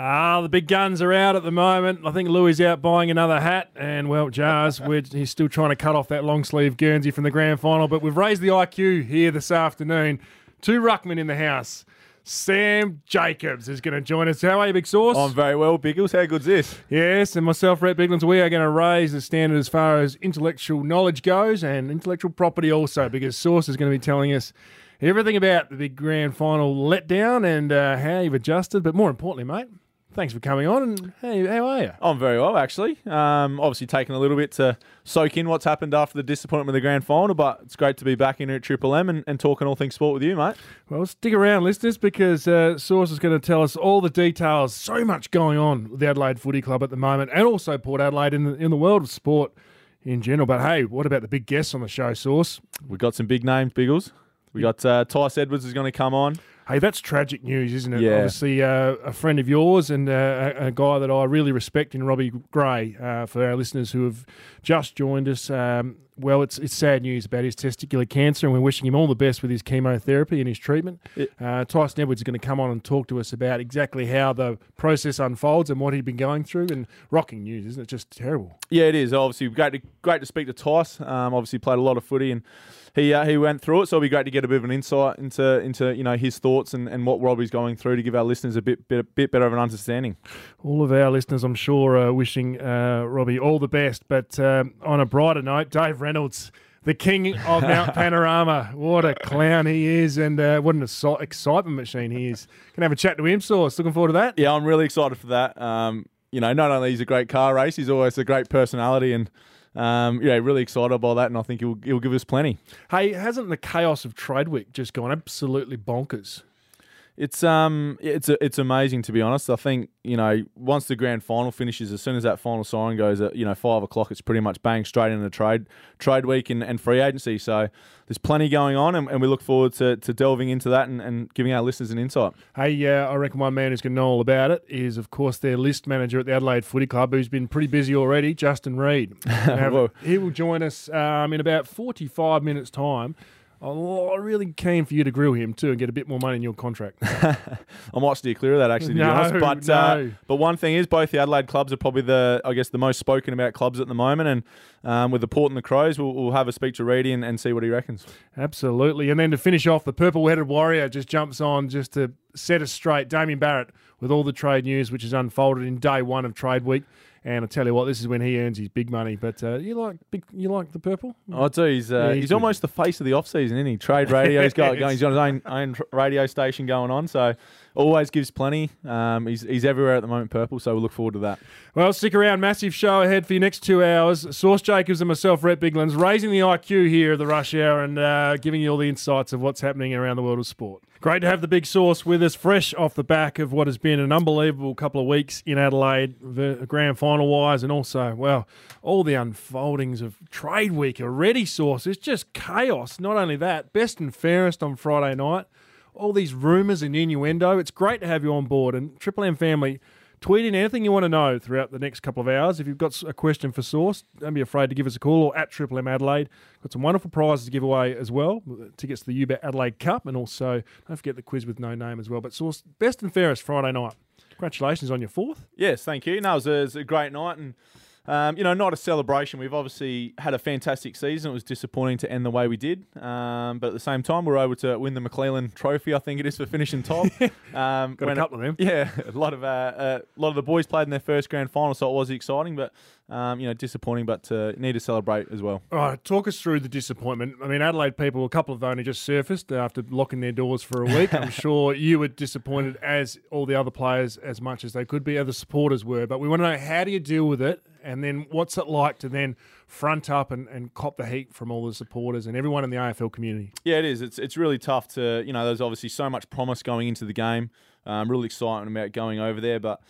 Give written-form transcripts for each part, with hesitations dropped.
The big guns are out at the moment. I think Louis out buying another hat. And, well, Jars, he's still trying to cut off that long-sleeve Guernsey from the grand final. But we've raised the IQ here this afternoon. Two ruckmen in the house. Sam Jacobs is going to join us. How are you, Big Sauce? I'm very well, Biggles. How good's this? Yes, and myself, Rhett Biglands, we are going to raise the standard as far as intellectual knowledge goes and intellectual property also, because Sauce is going to be telling us everything about the big grand final letdown and how you've adjusted. But more importantly, mate, thanks for coming on. And hey, how are you? I'm very well, actually. Obviously taking a little bit to soak in what's happened after the disappointment of the grand final, but it's great to be back in here at Triple M and talking all things sport with you, mate. Well, stick around, listeners, because Sauce is going to tell us all the details. So much going on with the Adelaide Footy Club at the moment, and also Port Adelaide in the world of sport in general. But hey, what about the big guests on the show, Sauce? We've got some big names, Biggles. We got Tice Edwards is going to come on. Hey, that's tragic news, isn't it? Yeah. Obviously, a friend of yours and a guy that I really respect in Robbie Gray. For our listeners who have just joined us, well, it's sad news about his testicular cancer, and we're wishing him all the best with his chemotherapy and his treatment. Tyson Edwards is going to come on and talk to us about exactly how the process unfolds and what he'd been going through. And rocking news, isn't it? Just terrible. Yeah, it is. Obviously, great to speak to Tice. Obviously, played a lot of footy and he went through it, so it'll be great to get a bit of an insight into his thoughts and what Robbie's going through to give our listeners a bit better of an understanding. All of our listeners, I'm sure, are wishing Robbie all the best. But on a brighter note, Dave Reynolds, the king of Mount Panorama. What a clown he is, and what an excitement machine he is. Can have a chat to him, Sauce. Looking forward to that. Yeah, I'm really excited for that. Not only he's a great car race, he's always a great personality and really excited about that, and I think he'll give us plenty. Hey, hasn't the chaos of Trade Week just gone absolutely bonkers? It's amazing, to be honest. I think, once the grand final finishes, as soon as that final siren goes at 5 o'clock, it's pretty much bang straight into trade week and free agency. So there's plenty going on, and we look forward to delving into that and giving our listeners an insight. Hey, I reckon one man who's going to know all about it is, of course, their list manager at the Adelaide Footy Club, who's been pretty busy already, Justin Reid. He will join us in about 45 minutes' time. I'm really keen for you to grill him too and get a bit more money in your contract. I might steer clear of that, actually, to be honest. But one thing is, both the Adelaide clubs are probably the most spoken about clubs at the moment. And with the Port and the Crows, we'll have a speak to Reedy and see what he reckons. Absolutely. And then to finish off, the purple-headed warrior just jumps on just to set us straight. Damien Barrett with all the trade news which is unfolded in day one of trade week. And I tell you what, this is when he earns his big money. But you like the purple? I do. He's almost the face of the off season, isn't he? Trade radio. He's got He's got his own radio station going on. So always gives plenty. He's everywhere at the moment, purple. So we'll look forward to that. Well, stick around. Massive show ahead for your next 2 hours. Sauce Jacobs and myself, Rhett Biglands, raising the IQ here at the rush hour and giving you all the insights of what's happening around the world of sport. Great to have the big Sauce with us, fresh off the back of what has been an unbelievable couple of weeks in Adelaide, the grand final-wise, and also, well, all the unfoldings of trade week already, Sauce. It's just chaos. Not only that, best and fairest on Friday night, all these rumours and innuendo. It's great to have you on board. And Triple M family, tweet in anything you want to know throughout the next couple of hours. If you've got a question for Sauce, don't be afraid to give us a call, or at Triple M Adelaide. Got some wonderful prizes to give away as well. Tickets to the UBET Adelaide Cup, and also don't forget the quiz with no name as well. But Sauce, best and fairest Friday night. Congratulations on your 4th. Yes, thank you. No, it was a great night, and not a celebration. We've obviously had a fantastic season. It was disappointing to end the way we did, but at the same time, we were able to win the McClellan Trophy. I think it is, for finishing top. Got a couple of them. Yeah, a lot of the boys played in their first grand final, so it was exciting, but disappointing. But need to celebrate as well. All right, talk us through the disappointment. I mean, Adelaide people, a couple have only just surfaced after locking their doors for a week. I'm sure you were disappointed, as all the other players, as much as they could be, other supporters were. But we want to know, how do you deal with it? And then what's it like to then front up and cop the heat from all the supporters and everyone in the AFL community? Yeah, it is. It's really tough to, there's obviously so much promise going into the game, real excitement about going over there. But,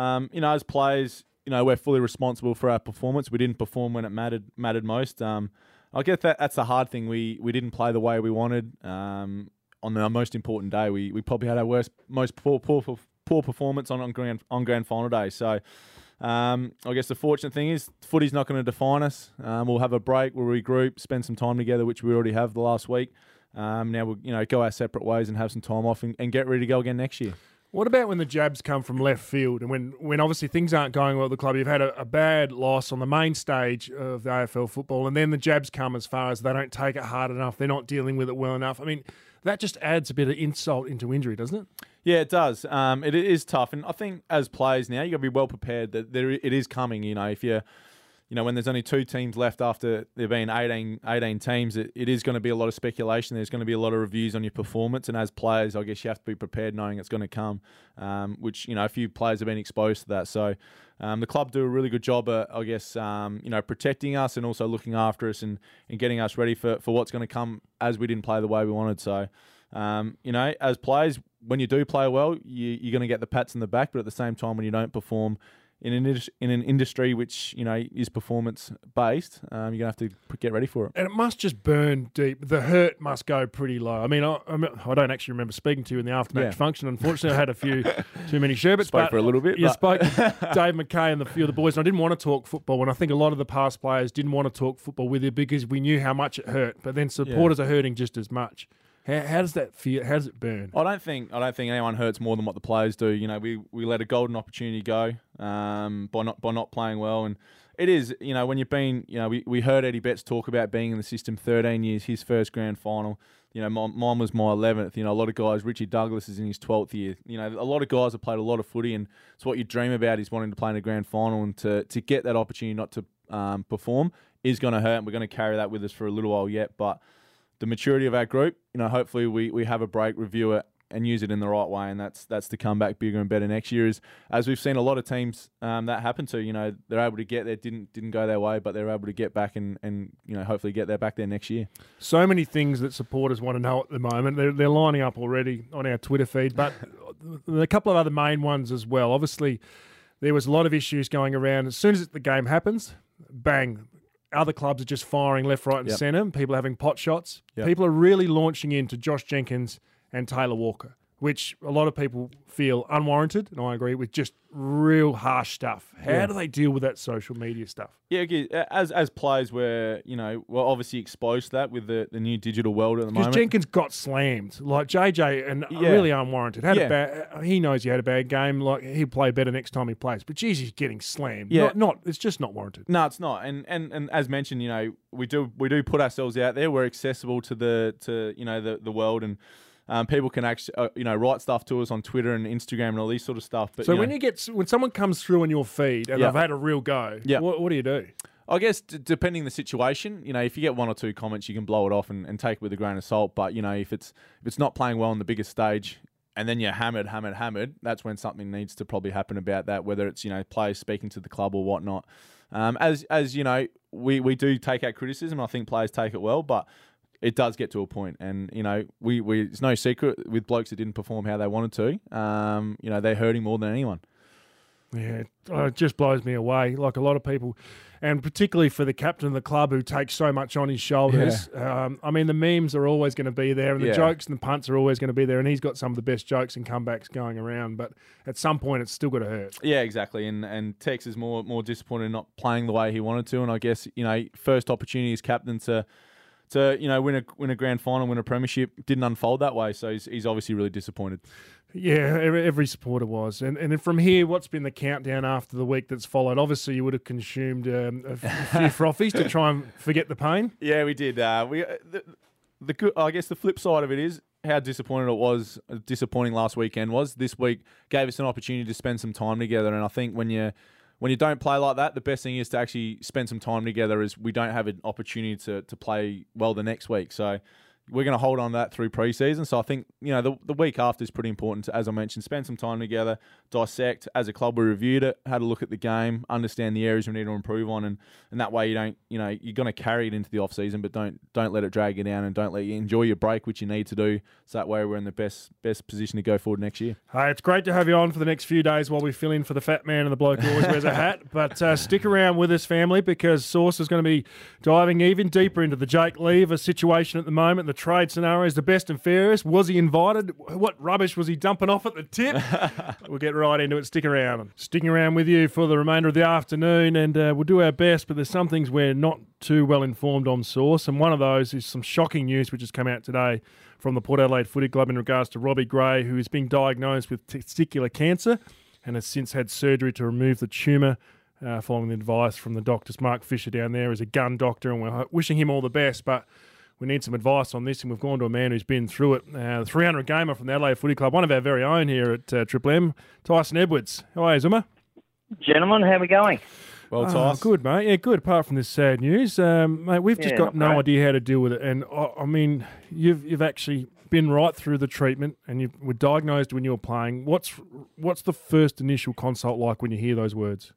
as players, we're fully responsible for our performance. We didn't perform when it mattered most. I get that's the hard thing. We didn't play the way we wanted. On the most important day, we probably had our most poor performance on grand final day. So, I guess the fortunate thing is footy's not going to define us. We'll have a break, we'll regroup, spend some time together, which we already have the last week. Now we'll go our separate ways and have some time off and get ready to go again next year. What about when the jabs come from left field and when obviously things aren't going well at the club? You've had a bad loss on the main stage of the AFL football, and then the jabs come as far as they don't take it hard enough, they're not dealing with it well enough. I mean, that just adds a bit of insult into injury, doesn't it? Yeah, it does. It is tough, and I think as players now, you got to be well prepared that it is coming. If you're when there's only 2 teams left after there being 18 teams, it is going to be a lot of speculation. There's going to be a lot of reviews on your performance. And as players, I guess you have to be prepared knowing it's going to come, which, a few players have been exposed to that. So the club do a really good job at, I guess, protecting us and also looking after us and getting us ready for what's going to come as we didn't play the way we wanted. So, as players, when you do play well, you're going to get the pats in the back. But at the same time, when you don't perform, in an industry which is performance based, you're gonna have to get ready for it. And it must just burn deep. The hurt must go pretty low. I mean, I don't actually remember speaking to you in the after-match function. Unfortunately, I had a few too many sherbets. Spoke for a little bit. You spoke to Dave McKay and a few of the boys, and I didn't want to talk football. And I think a lot of the past players didn't want to talk football with you because we knew how much it hurt. But then supporters are hurting just as much. How does that feel? How does it burn? I don't think anyone hurts more than what the players do. We let a golden opportunity go by not playing well, and it is when you've been we heard Eddie Betts talk about being in the system 13 years, his first grand final. Mine was my 11th. A lot of guys. Richie Douglas is in his 12th year. A lot of guys have played a lot of footy, and it's what you dream about is wanting to play in a grand final, and to get that opportunity not to perform is going to hurt, and we're going to carry that with us for a little while yet, but. The maturity of our group, hopefully we have a break, review it, and use it in the right way, and that's to come back bigger and better next year. As we've seen a lot of teams that happen to, they're able to get there, didn't go their way, but they're able to get back and hopefully get back there next year. So many things that supporters want to know at the moment. They're lining up already on our Twitter feed, but a couple of other main ones as well. Obviously, there was a lot of issues going around. As soon as the game happens, bang. Other clubs are just firing left, right and centre. People are having pot shots. People are really launching into Josh Jenkins and Taylor Walker, which a lot of people feel unwarranted, and I agree, with just real harsh stuff. How do they deal with that social media stuff? Yeah, as players, we're obviously exposed to that with the new digital world at the moment. Because Jenkins got slammed, like JJ, and really unwarranted. He knows he had a bad game. Like he'll play better next time he plays. But geez, he's getting slammed. Yeah, it's just not warranted. No, it's not. And as mentioned, we do put ourselves out there. We're accessible to the world and. People can actually, write stuff to us on Twitter and Instagram and all these sort of stuff. But so when someone comes through on your feed and they've had a real go, what do you do? I guess depending the situation, if you get 1 or 2 comments, you can blow it off and take it with a grain of salt. But if it's not playing well on the biggest stage, and then you're hammered, that's when something needs to probably happen about that. Whether it's players speaking to the club or whatnot. As we do take our criticism. I think players take it well, but. It does get to a point, and it's no secret with blokes that didn't perform how they wanted to. They're hurting more than anyone. Yeah, it just blows me away. Like a lot of people, and particularly for the captain of the club who takes so much on his shoulders. Yeah. The memes are always going to be there, and the jokes and the punts are always going to be there. And he's got some of the best jokes and comebacks going around. But at some point, it's still got to hurt. Yeah, exactly. And Tex is more disappointed in not playing the way he wanted to. And I guess first opportunity as captain to win a grand final, win a premiership, didn't unfold that way. So he's obviously really disappointed. Yeah, every supporter was. And then from here, what's been the countdown after the week that's followed? Obviously, you would have consumed a few frothies to try and forget the pain. Yeah, we did. I guess the flip side of it is how disappointing last weekend was. This week gave us an opportunity to spend some time together. And I think when you don't play like that, the best thing is to actually spend some time together as we don't have an opportunity to play well the next week. So we're going to hold on to that through pre-season. So I think, the week after is pretty important to, as I mentioned, spend some time together, dissect. As a club, we reviewed it, had a look at the game, understand the areas we need to improve on. And that way you don't, you're going to carry it into the off-season, but don't let it drag you down and don't let you enjoy your break, which you need to do. So that way we're in the best position to go forward next year. Hey, it's great to have you on for the next few days while we fill in for the fat man and the bloke who always wears a hat. But stick around with us, family, because Sauce is going to be diving even deeper into the Jake Lever situation at the moment, the trade scenarios, the best and fairest. Was he invited? What rubbish was he dumping off at the tip? We'll get right into it. Stick around. Sticking around with you for the remainder of the afternoon, and we'll do our best, but there's some things we're not too well informed on, Source, and one of those is some shocking news which has come out today from the Port Adelaide Footy Club in regards to Robbie Gray, who is being diagnosed with testicular cancer and has since had surgery to remove the tumour following the advice from the doctors. Mark Fisher down there is a gun doctor, and we're wishing him all the best, but we need some advice on this, and we've gone to a man who's been through it. The 300 gamer from the Adelaide Footy Club, one of our very own here at Triple M, Tyson Edwards. How are you, Zuma? Gentlemen, how are we going? Well, Tyson. Good, mate. Yeah, good, apart from this sad news. Mate, we've just got no idea how to deal with it. And, I mean, you've actually been right through the treatment, and you were diagnosed when you were playing. What's the first initial consult like when you hear those words?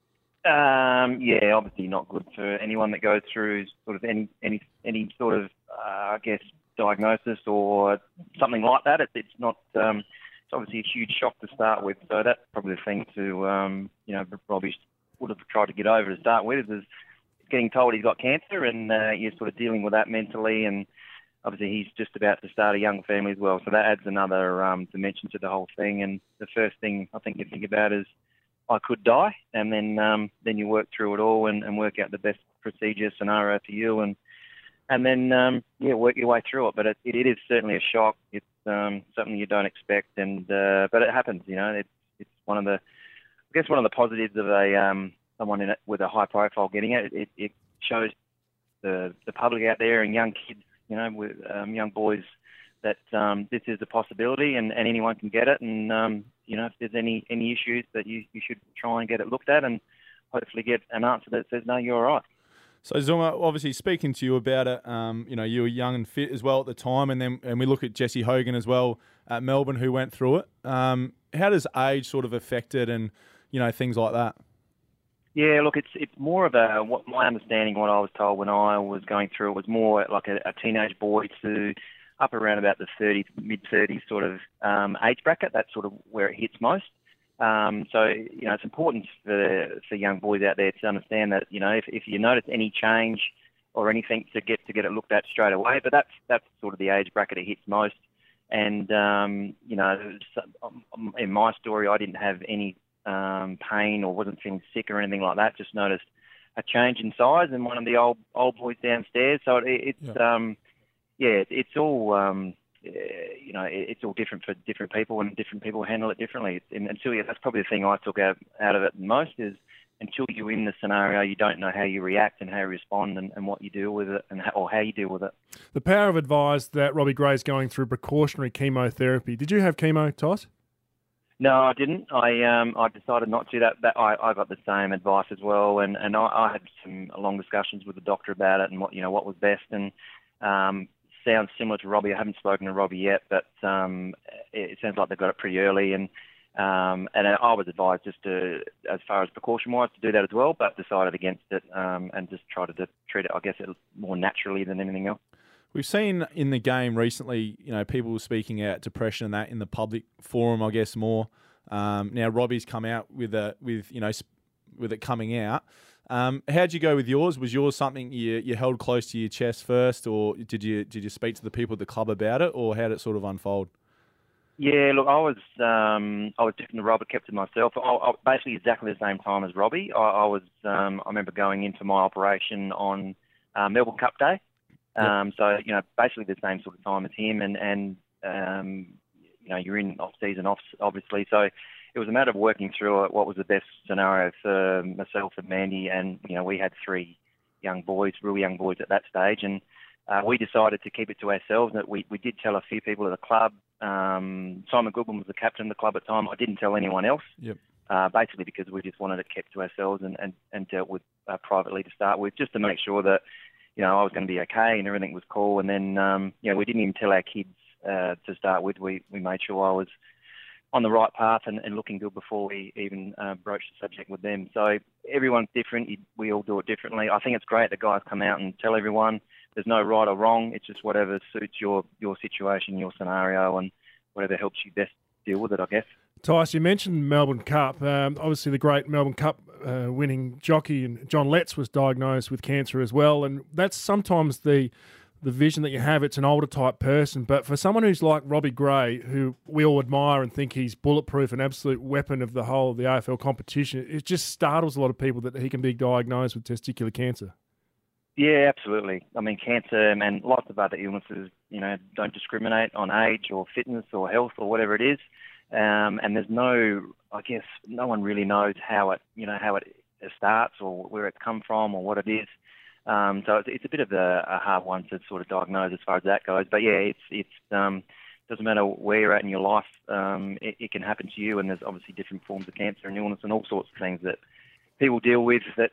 Yeah, obviously not good for anyone that goes through sort of any sort of, I guess, diagnosis or something like that. It's not. It's obviously a huge shock to start with. So that's probably the thing to, Robbie would have tried to get over to start with, is getting told he's got cancer, and you're sort of dealing with that mentally. And obviously he's just about to start a young family as well. So that adds another dimension to the whole thing. And the first thing I think you think about is, I could die, and then you work through it all and work out the best procedure scenario for you, and then work your way through it. But it is certainly a shock. It's something you don't expect, and but it happens. You know, it's one of the positives of someone with a high profile getting it. It shows the public out there and young kids, with young boys, that this is a possibility, and anyone can get it. And if there's any issues, that you should try and get it looked at, and hopefully get an answer that says, no, you're all right. So Zuma, obviously speaking to you about it, you were young and fit as well at the time, and we look at Jesse Hogan as well at Melbourne, who went through it. How does age sort of affect it, and things like that? Yeah, look, it's more of what my understanding, what I was told when I was going through it, was more like a teenage boy to up around about the mid-30s sort of age bracket. That's sort of where it hits most. So it's important for young boys out there to understand that, if you notice any change or anything, to get it looked at straight away. But that's sort of the age bracket it hits most. And in my story, I didn't have any pain or wasn't feeling sick or anything like that. Just noticed a change in size in one of the old boys downstairs. So it's all it's all different for different people, and different people handle it differently. And that's probably the thing I took out of it most, is until you're in the scenario, you don't know how you react and how you respond, and what you deal with it, or how you deal with it. The power of advice that Robbie Gray's going through precautionary chemotherapy. Did you have chemo, Toss? No, I didn't. I decided not to. That I got the same advice as well, and I had some long discussions with the doctor about it, and what was best. And sounds similar to Robbie. I haven't spoken to Robbie yet, but it sounds like they got it pretty early, and I was advised just to, as far as precaution-wise, to do that as well, but decided against it, and just try to treat it, I guess, more naturally than anything else. We've seen in the game recently, people speaking out depression and that in the public forum, I guess, more. Now Robbie's come out with it coming out. How'd you go with yours? Was yours something you held close to your chest first, or did you speak to the people at the club about it, or how did it sort of unfold? Yeah, look, I was different to Robert, kept to myself. I basically exactly the same time as Robbie. I remember going into my operation on Melbourne Cup Day. Yep. So basically the same sort of time as him, and you're in off season, obviously. So it was a matter of working through it, what was the best scenario for myself and Mandy, and we had three real young boys at that stage, and we decided to keep it to ourselves. That we did tell a few people at the club. Simon Goodwin was the captain of the club at the time. I didn't tell anyone else. Yep. Basically because we just wanted it kept to ourselves and dealt with privately to start with, just to make sure that I was going to be okay and everything was cool. And then we didn't even tell our kids to start with. We made sure I was on the right path and looking good before we even broached the subject with them. So everyone's different. We all do it differently. I think it's great that guys come out and tell everyone there's no right or wrong. It's just whatever suits your situation, your scenario, and whatever helps you best deal with it, I guess. Tice, you mentioned Melbourne Cup. Obviously, the great Melbourne Cup winning jockey and John Letts was diagnosed with cancer as well, and that's sometimes the the vision that you have, it's an older type person. But for someone who's like Robbie Gray, who we all admire and think he's bulletproof, an absolute weapon of the whole of the AFL competition, it just startles a lot of people that he can be diagnosed with testicular cancer. Yeah, absolutely. I mean, cancer and lots of other illnesses, don't discriminate on age or fitness or health or whatever it is. And there's no one really knows how it starts or where it's come from or what it is. So it's a bit of a hard one to sort of diagnose as far as that goes. But yeah, it's doesn't matter where you're at in your life, it can happen to you. And there's obviously different forms of cancer and illness and all sorts of things that people deal with that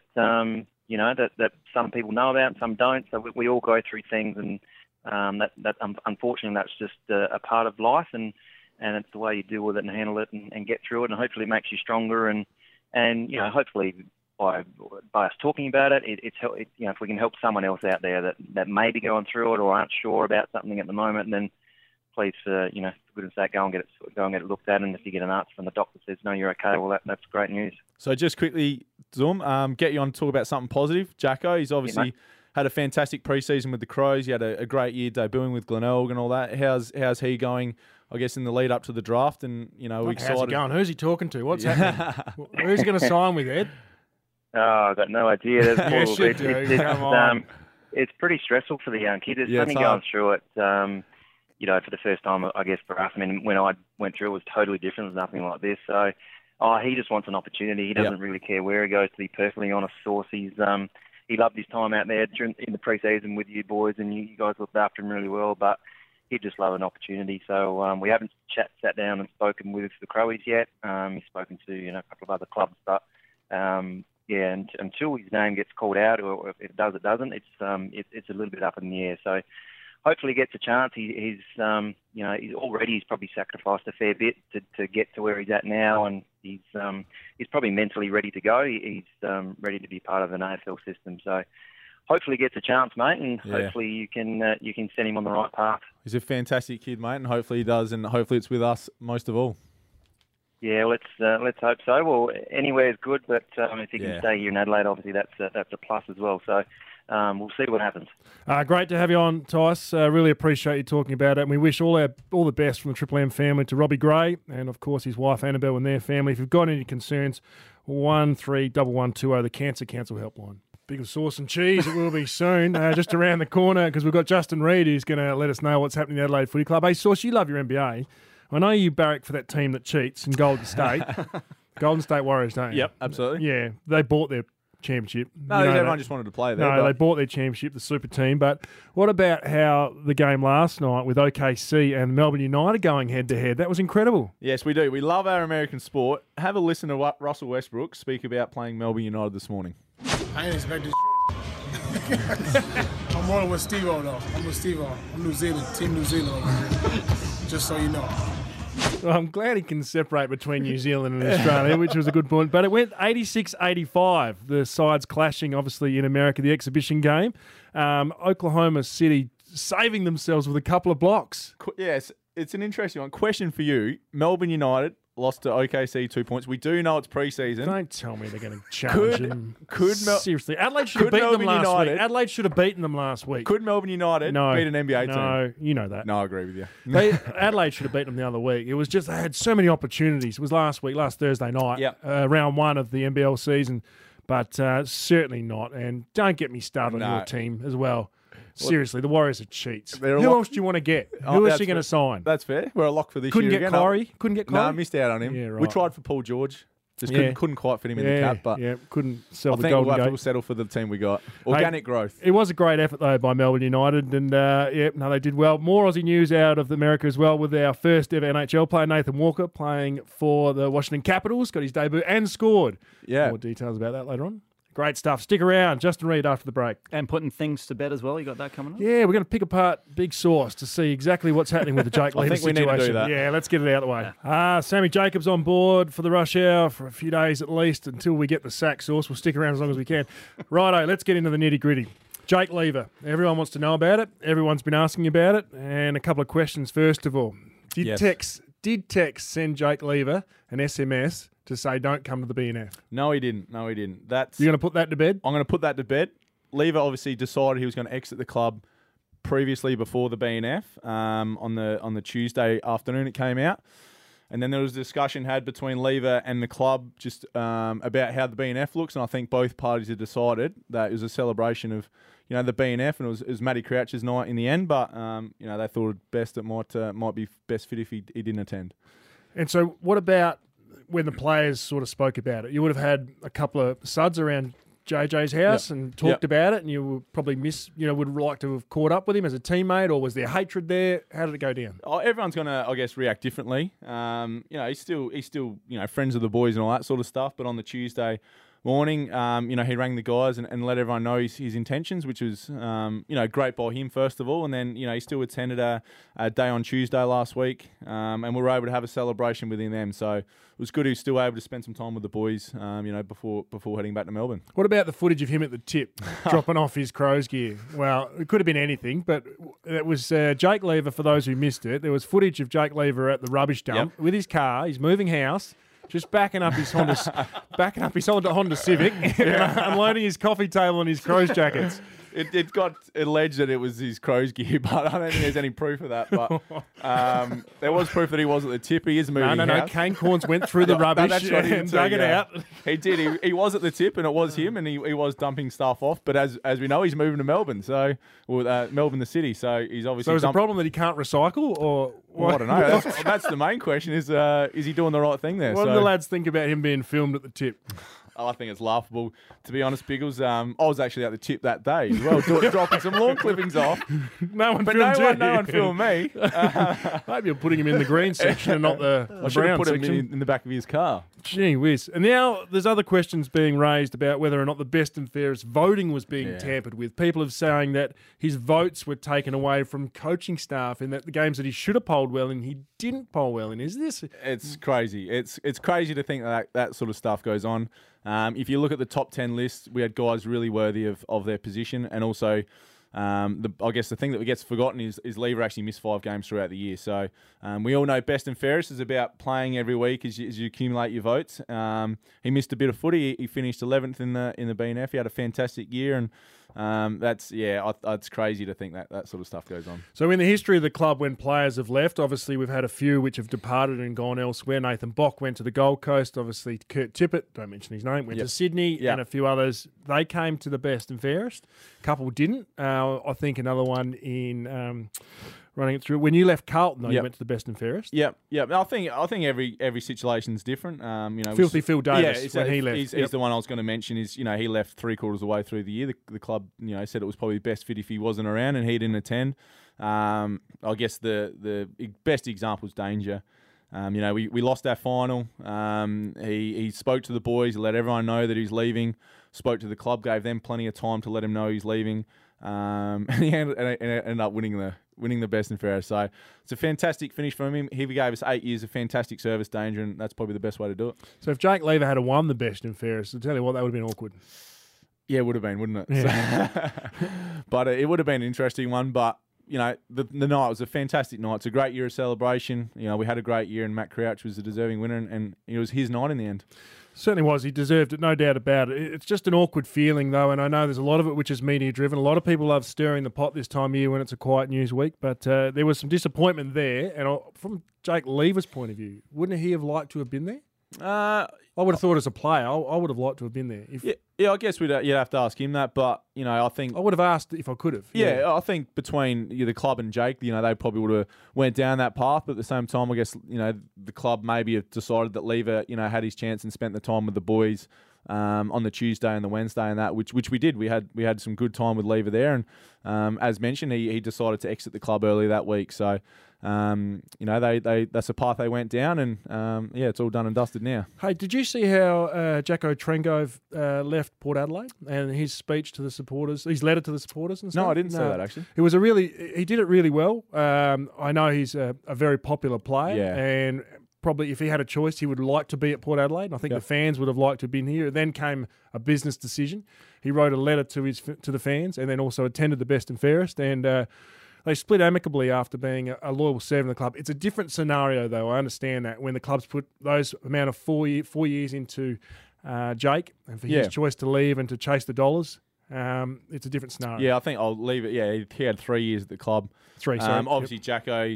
that some people know about and some don't. So we all go through things, and that unfortunately that's just a part of life, and it's the way you deal with it and handle it and get through it, and hopefully it makes you stronger, and hopefully by us talking about it, if we can help someone else out there that may be going through it or aren't sure about something at the moment, then please, for goodness sake, go and get it looked at. And if you get an answer from the doctor says no, you're okay, well that's great news. So just quickly, Zoom, get you on to talk about something positive. Jacko, he's obviously had a fantastic preseason with the Crows. He had a great year debuting with Glenelg and all that. How's he going, I guess, in the lead up to the draft? And we're excited. How's he going? Who's he talking to? What's happening? Who's he going to sign with, Ed? Oh, I've got no idea. Yes, you do. Come on. It's pretty stressful for the young kid. There's something hard. going through it. For the first time, I guess, for us. I mean, when I went through, it was totally different. It was nothing like this. So, he just wants an opportunity. He doesn't really care where he goes, to be perfectly honest. Source, he loved his time out there in the pre-season with you boys, and you guys looked after him really well. But he'd just love an opportunity. So we haven't sat down and spoken with the Crowies yet. He's spoken to a couple of other clubs, but and until his name gets called out, or if it does, it doesn't. It's a little bit up in the air. So hopefully he gets a chance. He's probably sacrificed a fair bit to get to where he's at now, and he's probably mentally ready to go. He's ready to be part of an AFL system. So hopefully he gets a chance, mate, and hopefully you can send him on the right path. He's a fantastic kid, mate, and hopefully he does, and hopefully it's with us most of all. Yeah, let's hope so. Well, anywhere is good, but if he can stay here in Adelaide, obviously that's a plus as well. So we'll see what happens. Great to have you on, Tice. Really appreciate you talking about it. And we wish all the best from the Triple M family to Robbie Gray and, of course, his wife Annabelle and their family. If you've got any concerns, 131120, the Cancer Council helpline. Big sauce and cheese, it will be soon, just around the corner, because we've got Justin Reid who's going to let us know what's happening in the Adelaide Footy Club. Hey, Sauce, you love your NBA. I know you barrack for that team that cheats in Golden State. Golden State Warriors, don't you? Yep, absolutely. Yeah, they bought their championship. No, everyone just wanted to play there. No, they bought their championship, the super team. But what about how the game last night with OKC and Melbourne United going head-to-head? That was incredible. Yes, we do. We love our American sport. Have a listen to what Russell Westbrook speak about playing Melbourne United this morning. I ain't expecting I'm rolling with Steve-O, though. I'm with Steve-O. I'm New Zealand, Team New Zealand over here. Just so you know. Well, I'm glad he can separate between New Zealand and Australia, which was a good point. But it went 86-85, the sides clashing, obviously, in America, the exhibition game. Oklahoma City saving themselves with a couple of blocks. Yes, it's an interesting one. Question for you. Melbourne United lost to OKC 2 points. We do know it's pre-season. Don't tell me they're going to challenge them. Seriously, Adelaide should have beaten them last week. Adelaide should have beaten them last week. Could Melbourne United beat an NBA team? No, you know that. No, I agree with you. Adelaide should have beaten them the other week. It was just they had so many opportunities. It was last Thursday night, round one of the NBL season, but certainly not. And don't get me started on your team as well. Seriously, the Warriors are cheats. Who else do you want to get? Who else are you going to sign? That's fair. We're a lock for this Couldn't year get again. Kyrie? Couldn't get Kyrie? No, missed out on him. Yeah, right. We tried for Paul George. Just couldn't quite fit him in the cap. But couldn't sell I the think Golden we'll have Gate. to settle for the team we got. Organic growth. It was a great effort, though, by Melbourne United. And, they did well. More Aussie news out of America as well with our first ever NHL player, Nathan Walker, playing for the Washington Capitals. Got his debut and scored. Yeah. More details about that later on. Great stuff. Stick around. Justin Reid after the break. And putting things to bed as well. You got that coming up? Yeah, we're going to pick apart Big Sauce to see exactly what's happening with the Jake Lever think we situation. need to do that. Yeah, let's get it out of the way. Sammy Jacobs on board for the rush hour for a few days at least until we get the sack Sauce. We'll stick around as long as we can. Righto, let's get into the nitty-gritty. Jake Lever. Everyone wants to know about it. Everyone's been asking about it. And a couple of questions first of all. Did Tex send Jake Lever an SMS to say don't come to the BNF? No, he didn't. You're going to put that to bed? I'm going to put that to bed. Lever obviously decided he was going to exit the club previously before the BNF on the Tuesday afternoon. It came out. And then there was a discussion had between Lever and the club just about how the BNF looks, and I think both parties had decided that it was a celebration of, the BNF, and it was Matty Crouch's night in the end. But they thought best it might be best fit if he didn't attend. And so, what about when the players sort of spoke about it? You would have had a couple of suds around JJ's house and talked about it, and you would probably would like to have caught up with him as a teammate, or was there hatred there? How did it go down? Oh, everyone's going to, I guess, react differently. He's still friends with the boys and all that sort of stuff. But on the Tuesday morning, he rang the guys and let everyone know his intentions, which was, great by him, first of all. And then, he still attended a day on Tuesday last week, and we were able to have a celebration within them. So it was good he was still able to spend some time with the boys, before heading back to Melbourne. What about the footage of him at the tip, dropping off his Crows gear? Well, it could have been anything, but it was Jake Lever, for those who missed it. There was footage of Jake Lever at the rubbish dump with his car. He's moving house. Just backing up his Honda Civic, unloading his coffee table and his Crows jackets. It got alleged that it was his Crows gear, but I don't think there's any proof of that. But there was proof that he was at the tip. He is moving. No. Kane Corns went through the rubbish and dug it out. He did. He was at the tip, and it was him, and he was dumping stuff off. But as we know, he's moving to Melbourne, Melbourne, the city. So he's obviously. So is the problem that he can't recycle, or? Well, I don't know. That's the main question. Is he doing the right thing there? What do the lads think about him being filmed at the tip? I think it's laughable, to be honest, Biggles. I was actually at the tip that day as well, dropping some lawn clippings off. No one filmed me. Maybe you're putting him in the green section and not the brown section. I should have put him in the back of his car. Gee whiz. And now there's other questions being raised about whether or not the best and fairest voting was being tampered with. People are saying that his votes were taken away from coaching staff and that the games that he should have polled well in, he didn't poll well in. Is this? It's crazy. It's crazy to think that sort of stuff goes on. If you look at the top 10 list, we had guys really worthy of their position, and also I guess the thing that gets forgotten is Lever actually missed 5 games throughout the year. So we all know best and fairest is about playing every week as you accumulate your votes. He missed a bit of footy. He finished 11th in the BNF. He had a fantastic year, and it's crazy to think that sort of stuff goes on. So in the history of the club, when players have left, obviously we've had a few which have departed and gone elsewhere. Nathan Bock went to the Gold Coast. Obviously Kurt Tippett, don't mention his name, went to Sydney, and a few others. They came to the best and fairest. A couple didn't. I think another one in running it through. When you left Carlton, though, you went to the best and fairest. Yep. I think every situation's different. Filthy Phil Davis, when he left. He's the one I was going to mention. Is he left 3/4 of the way through the year. The club said it was probably best fit if he wasn't around, and he didn't attend. I guess the best example is Danger. We lost our final. He spoke to the boys, let everyone know that he's leaving. Spoke to the club, gave them plenty of time to let him know he's leaving. And he ended up winning the best and fairest. So it's a fantastic finish from him. He gave us 8 years of fantastic service, Danger, and that's probably the best way to do it. So if Jake Lever had won the best and fairest, I'll tell you what, that would have been awkward. Yeah, it would have been, wouldn't it? Yeah. But it would have been an interesting one. But the night was a fantastic night. It's a great year of celebration. We had a great year, and Matt Crouch was a deserving winner, and it was his night in the end. Certainly was. He deserved it, no doubt about it. It's just an awkward feeling, though, and I know there's a lot of it which is media-driven. A lot of people love stirring the pot this time of year when it's a quiet news week, but there was some disappointment there. And from Jake Lever's point of view, wouldn't he have liked to have been there? I would have thought as a player, I would have liked to have been there. Yeah, I guess you'd have to ask him that, but I think I would have asked if I could have. Yeah, I think between the club and Jake, they probably would have went down that path. But at the same time, I guess the club maybe have decided that Lever had his chance and spent the time with the boys on the Tuesday and the Wednesday and that, which we did. We had some good time with Lever there, and as mentioned, he decided to exit the club early that week. So. That's the path they went down, and it's all done and dusted now. Hey, did you see how Jacko Trengove left Port Adelaide and his speech to the supporters, his letter to the supporters and stuff? No, I didn't see that actually. It was he did it really well. I know he's a very popular player, and probably if he had a choice, he would like to be at Port Adelaide. And I think the fans would have liked to have been here. Then came a business decision. He wrote a letter to the fans, and then also attended the best and fairest, and. They split amicably after being a loyal servant of the club. It's a different scenario, though. I understand that when the clubs put those amount of 4 years into Jake, and for his choice to leave and to chase the dollars, it's a different scenario. Yeah, I think I'll leave it. Yeah, he had 3 years at the club. 3, sorry. Obviously, Jacko,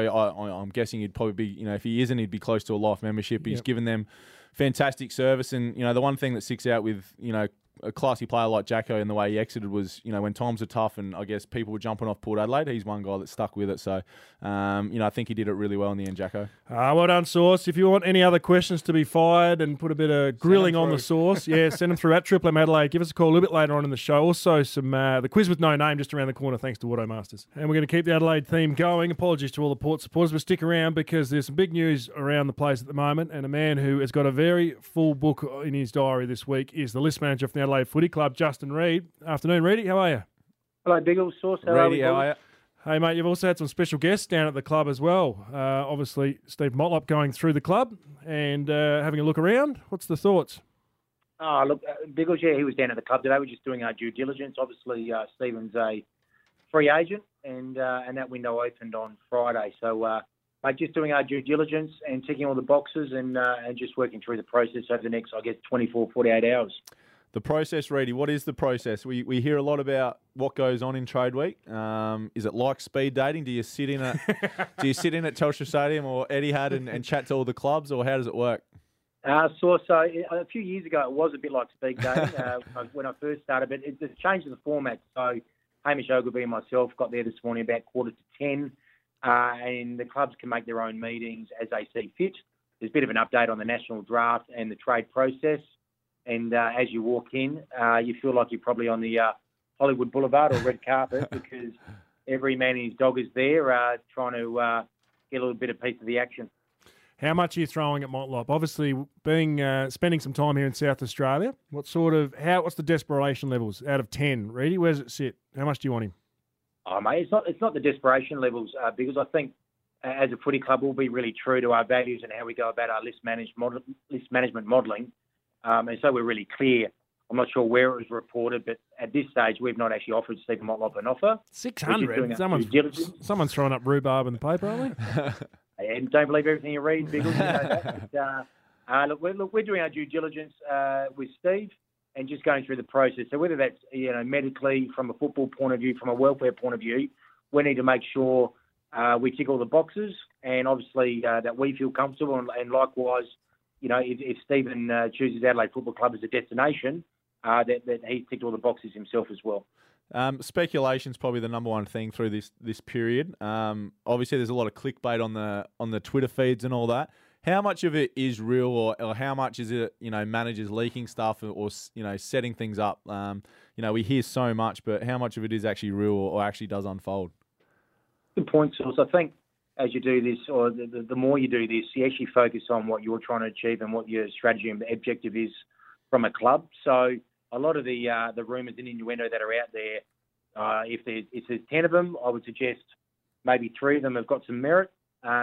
I'm guessing he'd probably be, if he isn't, he'd be close to a life membership. He's given them fantastic service. And, the one thing that sticks out with, a classy player like Jacko and the way he exited was, when times are tough and I guess people were jumping off Port Adelaide, he's one guy that stuck with it. So, I think he did it really well in the end, Jacko. Well done, Sauce. If you want any other questions to be fired and put a bit of grilling on the Sauce, send them through at Triple M Adelaide. Give us a call a little bit later on in the show. Also, some the quiz with no name just around the corner, thanks to Automasters. And we're going to keep the Adelaide theme going. Apologies to all the Port supporters, but stick around because there's some big news around the place at the moment, and a man who has got a very full book in his diary this week is the list manager for the Adelaide Footy Club, Justin Reid. Afternoon, Reedy. How are you? Hello, Biggles. Sauce. How are you? Hey, mate, you've also had some special guests down at the club as well. Obviously, Steve Motlop going through the club and having a look around. What's the thoughts? Oh, look, Biggles, he was down at the club today. We're just doing our due diligence. Obviously, Stephen's a free agent, and that window opened on Friday. So, mate, just doing our due diligence and ticking all the boxes and just working through the process over the next, 24, 48 hours. The process, Reedy, what is the process? We hear a lot about what goes on in Trade Week. Is it like speed dating? Do you sit in at Telstra Stadium or Etihad and chat to all the clubs, or how does it work? So a few years ago, it was a bit like speed dating when I first started, but it's changed the format. So Hamish Ogilvie and myself got there this morning about 9:45, and the clubs can make their own meetings as they see fit. There's a bit of an update on the national draft and the trade process. And as you walk in, you feel like you're probably on the Hollywood Boulevard or red carpet because every man and his dog is there trying to get a little bit of piece of the action. How much are you throwing at Motlop? Obviously, spending some time here in South Australia, what's the desperation levels out of 10? Reedy, where does it sit? How much do you want him? Oh, mate, it's not the desperation levels because I think as a footy club, we'll be really true to our values and how we go about our list management modelling. And so we're really clear. I'm not sure where it was reported, but at this stage, we've not actually offered Stephen Motlop an offer. 600? Someone's throwing up rhubarb in the paper, aren't they? And don't believe everything you read, Biggles. Look, we're doing our due diligence with Steve and just going through the process. So whether that's medically, from a football point of view, from a welfare point of view, we need to make sure we tick all the boxes and obviously that we feel comfortable and likewise, if Stephen chooses Adelaide Football Club as a destination, that he's ticked all the boxes himself as well. Speculation's probably the number one thing through this period. Obviously, there's a lot of clickbait on the Twitter feeds and all that. How much of it is real, or how much is it managers leaking stuff or setting things up? We hear so much, but how much of it is actually real or actually does unfold? Good point, Sauce. I think as you do this, or the more you do this, you actually focus on what you're trying to achieve and what your strategy and objective is from a club. So a lot of the rumours and innuendo that are out there, if there's 10 of them, I would suggest maybe 3 of them have got some merit.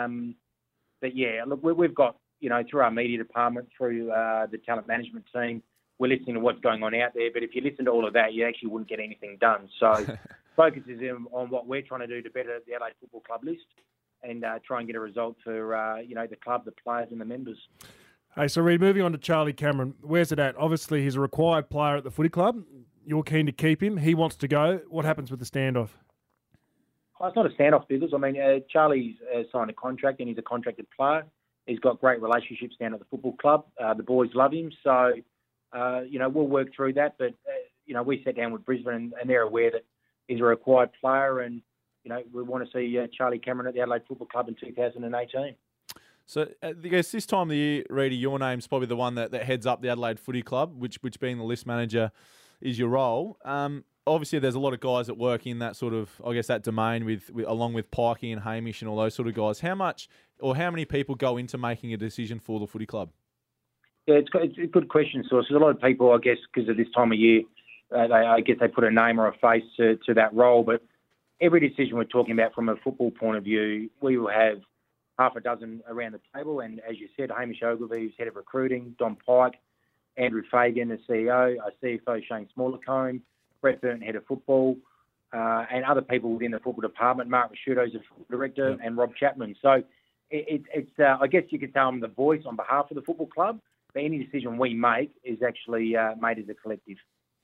But yeah, look, we've got, through our media department, through the talent management team, we're listening to what's going on out there. But if you listen to all of that, you actually wouldn't get anything done. So focus is on what we're trying to do to better the Adelaide Football Club list and try and get a result for, the club, the players and the members. Hey, so Reid, moving on to Charlie Cameron, where's it at? Obviously, he's a required player at the footy club. You're keen to keep him. He wants to go. What happens with the standoff? It's not a standoff, Biggles. I mean, Charlie's signed a contract and he's a contracted player. He's got great relationships down at the football club. The boys love him. So, we'll work through that. But, we sat down with Brisbane and they're aware that he's a required player and, we want to see Charlie Cameron at the Adelaide Football Club in 2018. So I guess this time of the year, Reedy, your name's probably the one that heads up the Adelaide Footy Club, which being the list manager is your role. Obviously, there's a lot of guys that work in that sort of, that domain with along with Pikey and Hamish and all those sort of guys. How much or how many people go into making a decision for the footy club? Yeah, it's a good question, Sauce. There's a lot of people, I guess, because of this time of year, they put a name or a face to that role, but every decision we're talking about from a football point of view, we will have half a dozen around the table. And as you said, Hamish Ogilvie, who's head of recruiting, Don Pike, Andrew Fagan, the CEO, our CFO, Shane Smallacombe, Brett Burton, head of football, and other people within the football department. Mark Rasciuto's the football director, and Rob Chapman. So it's I guess you could tell I'm the voice on behalf of the football club, but any decision we make is actually made as a collective.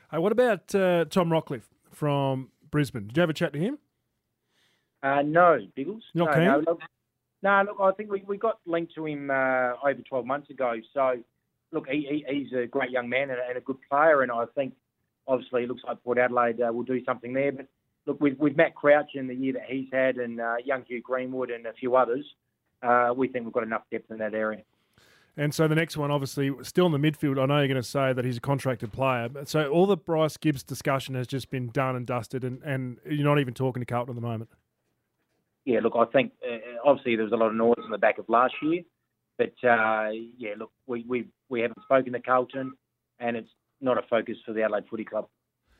Hey, what about Tom Rockcliffe from Brisbane? Did you have a chat to him? No, Biggles. Not no, keen? look, I think we got linked to him over 12 months ago. So, look, he's a great young man and a good player, and I think, obviously, it looks like Port Adelaide will do something there. But, look, with Matt Crouch and the year that he's had and young Hugh Greenwood and a few others, we think we've got enough depth in that area. And so the next one, obviously, still in the midfield. I know you're going to say that he's a contracted player. But so all the Bryce Gibbs discussion has just been done and dusted, and you're not even talking to Carlton at the moment. Yeah, look, I think obviously there was a lot of noise on the back of last year, but yeah, look, we haven't spoken to Carlton, and it's not a focus for the Adelaide Footy Club.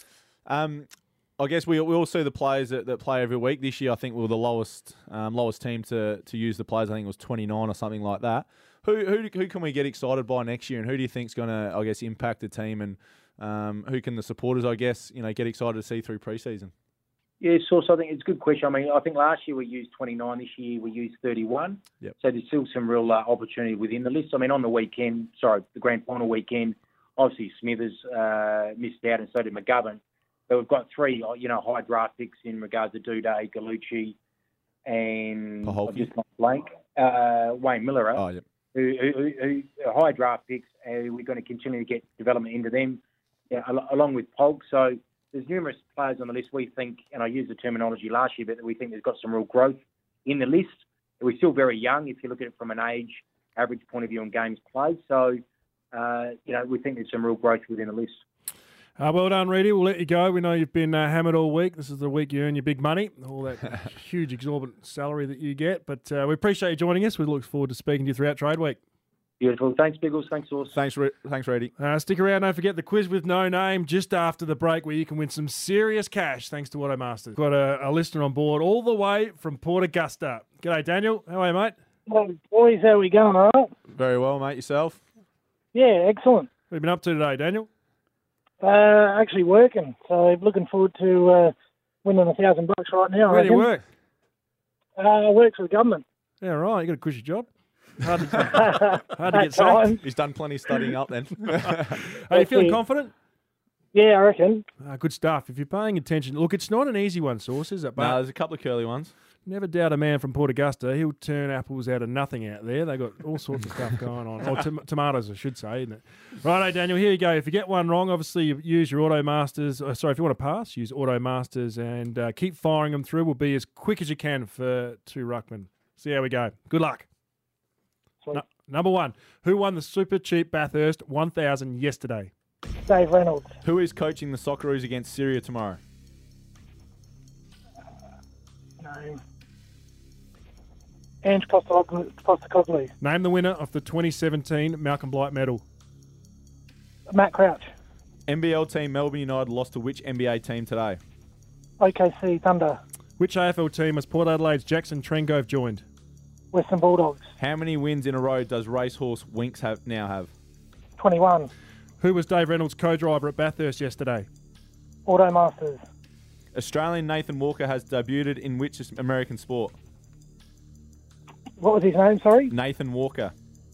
I guess we all see the players that play every week. This year, I think we were the lowest team to use the players. I think it was 29 or something like that. Who can we get excited by next year, and who do you think's going to, I guess, impact the team, and who can the supporters, I guess, get excited to see through pre-season? Yeah, so I think it's a good question. I mean, I think last year we used 29. This year we used 31. Yep. So there's still some real opportunity within the list. I mean, on the grand final weekend, obviously Smithers missed out, and so did McGovern. But we've got three, high draft picks in regards to Duday, Gallucci, and Paholke. I've just gone blank, Wayne Miller. Oh, yep. Who are high draft picks, and we're going to continue to get development into them, along with Polk. So there's numerous players on the list we think, and I used the terminology last year, but we think there's got some real growth in the list. We're still very young if you look at it from an age average point of view on games played. So, we think there's some real growth within the list. Well done, Reedy. We'll let you go. We know you've been hammered all week. This is the week you earn your big money, all that huge exorbitant salary that you get. But we appreciate you joining us. We look forward to speaking to you throughout Trade Week. Beautiful. Thanks, Biggles. Thanks, Sauce. Thanks, Reedy. Stick around. Don't forget the quiz with no name just after the break, where you can win some serious cash thanks to Automasters. Got a listener on board all the way from Port Augusta. G'day, Daniel. How are you, mate? Well, boys, how are we going, all right? Very well, mate. Yourself? Yeah, excellent. What have you been up to today, Daniel? Actually working, so looking forward to winning $1,000 right now. Where do you work? I work for the government. Yeah, right. You got a cushy job. Hard to get sacked. He's done plenty of studying up then. Are you feeling confident? Yeah, I reckon. Good stuff. If you're paying attention, look, it's not an easy one, Sauce, is it? But no, there's a couple of curly ones. never doubt a man from Port Augusta. He'll turn apples out of nothing out there. They got all sorts of stuff going on. Or tomatoes, I should say, isn't it? Righto, Daniel, here you go. If you get one wrong, obviously you use your Automasters. If you want to pass, use Automasters and keep firing them through. We'll be as quick as you can for two ruckman. See how we go. Good luck. Number one, who won the super cheap Bathurst 1000 yesterday? Dave Reynolds. Who is coaching the Socceroos against Syria tomorrow? No. Ange Postecoglou. Name the winner of the 2017 Malcolm Blight medal. Matt Crouch. NBL team Melbourne United lost to which NBA team today? OKC Thunder. Which AFL team has Port Adelaide's Jackson Trengove joined? Western Bulldogs. How many wins in a row does Racehorse Winks now have? 21. Who was Dave Reynolds' co-driver at Bathurst yesterday? Automasters. Australian Nathan Walker has debuted in which American sport? What was his name, sorry? Nathan Walker.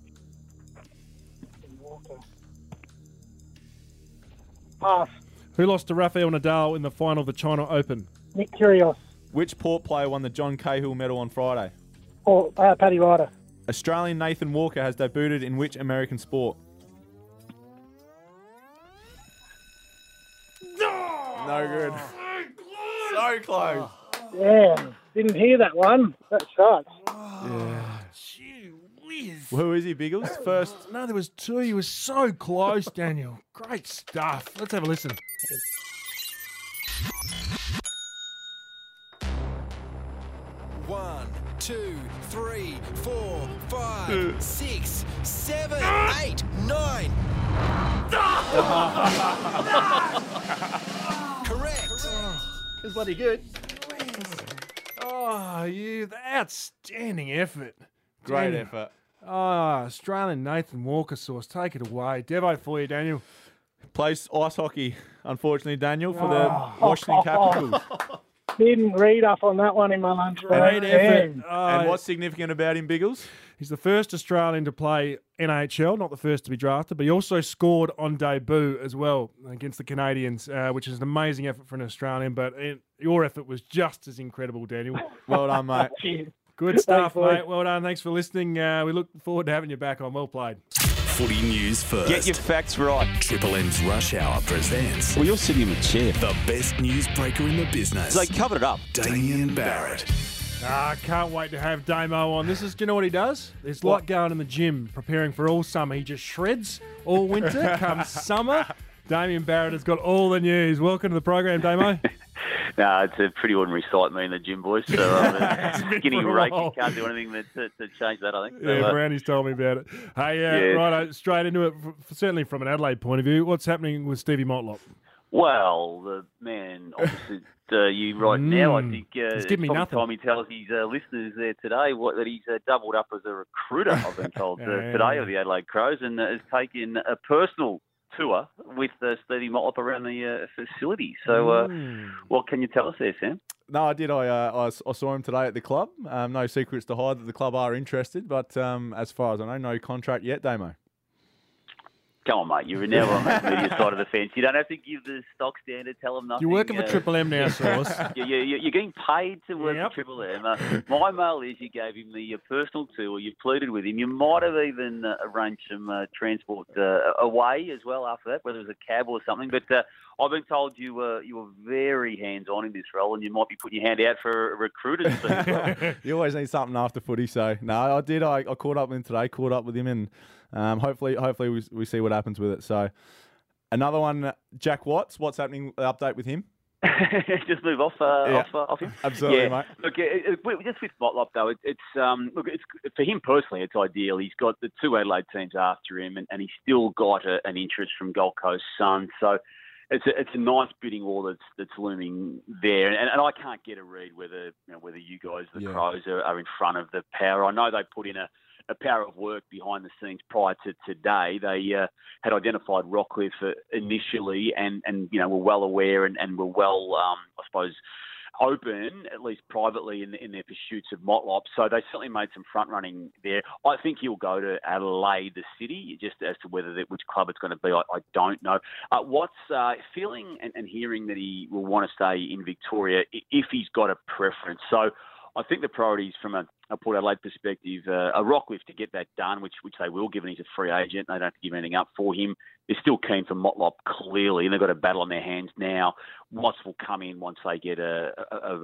Pass. Who lost to Rafael Nadal in the final of the China Open? Nick Kyrgios. Which Port player won the John Cahill medal on Friday? Or Paddy Ryder. Australian Nathan Walker has debuted in which American sport? No good. So close. Damn. Didn't hear that one. That sucks. Yeah. Gee whiz. Who is he, Biggles? First. No, there was two. You were so close, Daniel. Great stuff. Let's have a listen. One, 2, 3, 4, 5, 6, 7, 8, 9. Correct. It's bloody good. Oh, outstanding effort. Great Daniel. effort. Oh, Australian Nathan Walker sauce. Take it away. Devo for you, Daniel. Plays ice hockey, unfortunately, Daniel, for the Washington Capitals. Didn't read up on that one in my lunch break. Great effort. And what's significant about him, Biggles? He's the first Australian to play NHL, not the first to be drafted, but he also scored on debut as well against the Canadians, which is an amazing effort for an Australian. But your effort was just as incredible, Daniel. Well done, mate. Cheers. Good stuff, Thanks, boys. mate. Well done. Thanks for listening. We look forward to having you back on. Well played. Footy news first. Get your facts right. Triple M's Rush Hour presents Well, you're sitting in the chair. the best newsbreaker in the business. They covered it up. Damien Barrett. I can't wait to have Damo on. Do you know what he does? It's like going in the gym, preparing for all summer. He just shreds all winter. Comes summer, Damien Barrett has got all the news. Welcome to the program, Damo. No, it's a pretty ordinary sight, me in the gym, boys. So I'm a skinny for a rake. You while. can't do anything to change that, I think. So, Yeah, Brownie's told me about it. Hey, Yeah. right, straight into it, certainly from an Adelaide point of view, what's happening with Stevie Motlop? well, the man opposite you right now, I think He's it's giving me probably nothing. time he tells his listeners there today that he's doubled up as a recruiter, I've been told, Yeah. today of the Adelaide Crows, and has taken a personal tour with Stevie Motlop around the facility. So what can you tell us there, Sam? No, I did. I saw him today at the club. No secrets to hide that the club are interested, but as far as I know, no contract yet, Damo. Come on, mate. You're now on the media side of the fence. You don't have to give the stock standard, tell them nothing. You're working for Triple M now, Sauce. You're getting paid to work Yep. for Triple M. My mail is you gave him the personal tour. You pleaded with him. You might have even arranged some transport away as well after that, whether it was a cab or something. But I've been told you were very hands-on in this role, and you might be putting your hand out for a recruiter soon as well. You always need something after footy, so no, I did. I caught up with him today. Caught up with him, and hopefully we see what happens with it. So another one, Jack Watts. What's happening? Update with him. Just move off him. Absolutely, yeah. mate. Look, just with Motlop though, it's for him personally, it's ideal. He's got the two Adelaide teams after him, and he's still got an interest from Gold Coast Suns. So it's a nice bidding war that's looming there, and I can't get a read whether you guys, the Crows, are in front of the Power. I know they put in a power of work behind the scenes prior to today. They had identified Rockcliffe initially, and were well aware and were well, I suppose, open, at least privately, in their pursuits of Motlop. So they certainly made some front running there. I think he'll go to Adelaide, the city, just as to which club it's going to be. I don't know. What's feeling and hearing that he will want to stay in Victoria if he's got a preference. So I think the priorities from a Port Adelaide perspective are Rockcliffe to get that done, which they will, given he's a free agent. They don't have to give anything up for him. They're still keen for Motlop, clearly, and they've got a battle on their hands now. Watts will come in once they get an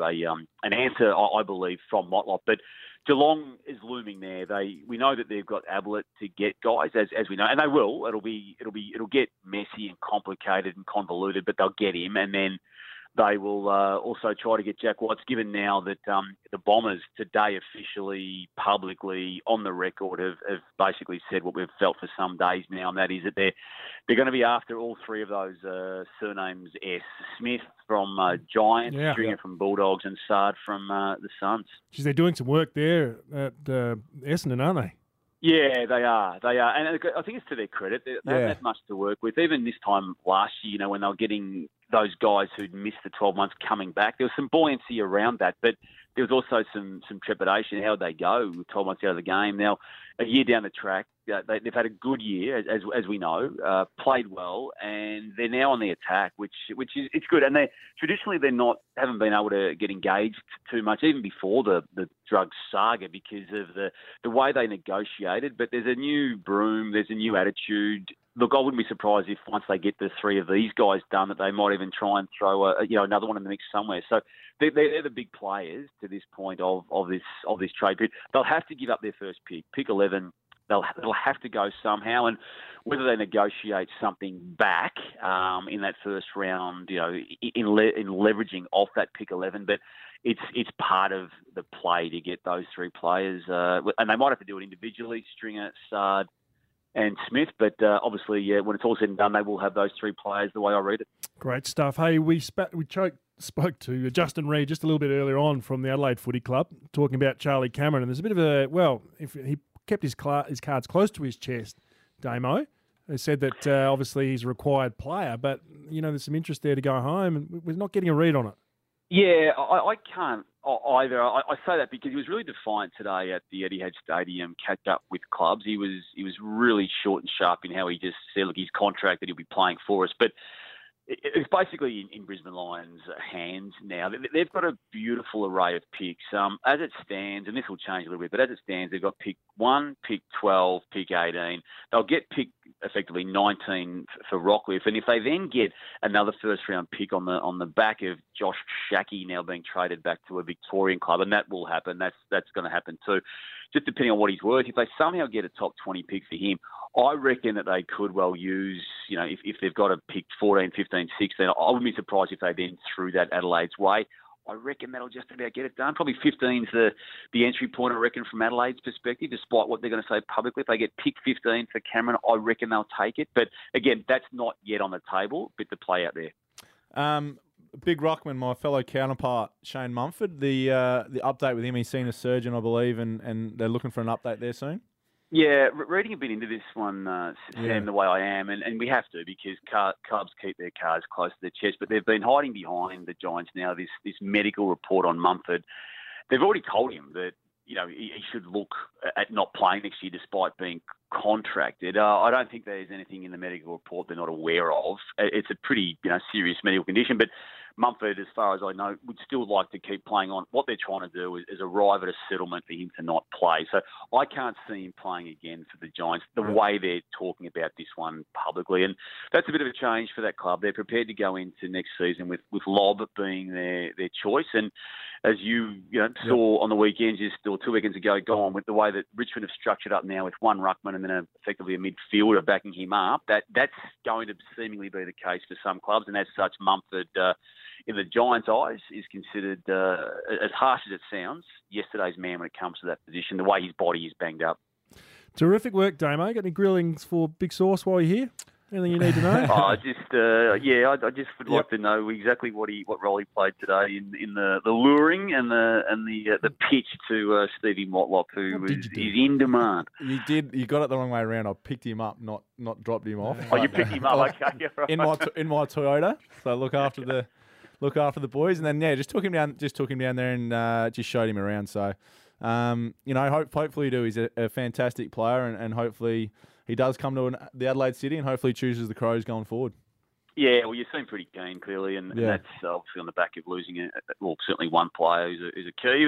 answer, I believe, from Motlop. But Geelong is looming there. We know that they've got Ablett to get guys, as we know, and they will. It'll get messy and complicated and convoluted, but they'll get him, and then they will also try to get Jack Watts, given now that the Bombers today officially, publicly, on the record, have basically said what we've felt for some days now, and that is that they're going to be after all three of those surnames S. Smith from Giants, Stringer from Bulldogs, and Sard from the Suns. Geez, they're doing some work there at Essendon, aren't they? Yeah, they are. And I think it's to their credit. They haven't had much to work with. Even this time last year, when they were getting those guys who'd missed the 12 months coming back, there was some buoyancy around that, but there was also some trepidation. How would they go with 12 months out of the game? Now, a year down the track, they've had a good year, as we know, played well, and they're now on the attack, which is it's good. And traditionally haven't been able to get engaged too much, even before the drug saga, because of the way they negotiated. But there's a new broom, there's a new attitude. Look, I wouldn't be surprised if once they get the three of these guys done, that they might even try and throw another one in the mix somewhere. So they're the big players to this point of this trade period. They'll have to give up their first pick 11. They'll have to go somehow, and whether they negotiate something back in that first round, in leveraging off that pick 11, but it's part of the play to get those three players, and they might have to do it individually, Stringer, Sard, and Smith, but obviously, when it's all said and done, they will have those three players the way I read it. Great stuff. Hey, we spoke to Justin Reid just a little bit earlier on from the Adelaide Footy Club, talking about Charlie Cameron, and there's a bit of if he kept his cards close to his chest, Damo. They said that obviously he's a required player, but there's some interest there to go home, and we're not getting a read on it. Yeah, I can't either. I say that because he was really defiant today at the Etihad Stadium, catch up with clubs. He was really short and sharp in how he just said, look, he's contracted, he'll be playing for us. But it's basically in Brisbane Lions' hands now. They've got a beautiful array of picks. As it stands, and this will change a little bit, but as it stands, they've got pick 1, pick 12, pick 18. They'll get pick effectively 19 for Rockcliffe. And if they then get another first-round pick on the back of Josh Shackey now being traded back to a Victorian club, and that will happen, that's going to happen too, just depending on what he's worth. If they somehow get a top 20 pick for him, I reckon that they could well use, if they've got a pick 14, 15, 16, I wouldn't be surprised if they then threw that Adelaide's way. I reckon that'll just about get it done. Probably 15's the entry point, I reckon, from Adelaide's perspective, despite what they're going to say publicly. If they get pick 15 for Cameron, I reckon they'll take it. But again, that's not yet on the table, bit to play out there. Big Ruckman, my fellow counterpart, Shane Mumford, the update with him, he's seen a surgeon, I believe, and they're looking for an update there soon. Yeah, reading a bit into this one, Sam, the way I am, and we have to because clubs keep their cards close to their chest, but they've been hiding behind the Giants now, this medical report on Mumford. They've already told him that, he should look at not playing next year despite being contracted. I don't think there's anything in the medical report they're not aware of. It's a pretty, serious medical condition, but Mumford, as far as I know, would still like to keep playing on. What they're trying to do is arrive at a settlement for him to not play. So I can't see him playing again for the Giants the way they're talking about this one publicly. And that's a bit of a change for that club. They're prepared to go into next season with Lobb being their choice. And as you saw on the weekend, just or 2 weekends ago, gone with the way that Richmond have structured up now with one ruckman and then effectively a midfielder backing him up, that's going to seemingly be the case for some clubs. And as such, Mumford, in the Giants' eyes, is considered, as harsh as it sounds, yesterday's man when it comes to that position, the way his body is banged up. Terrific work, Damo. Got any grillings for Big Sauce while you're here? Anything you need to know? I just would like to know exactly what role he played today in the luring and the pitch to Stevie Motlop, who is in demand. You got it the wrong way around. I picked him up, not dropped him off. Oh, you picked him up, okay. Right. In my Toyota. So look after the boys, and then just took him down there and just showed him around. So hopefully he's a fantastic player, and hopefully he does come to the Adelaide City and hopefully chooses the Crows going forward. Yeah, well, you seem pretty keen, clearly, and that's obviously on the back of losing, certainly one player who's a key.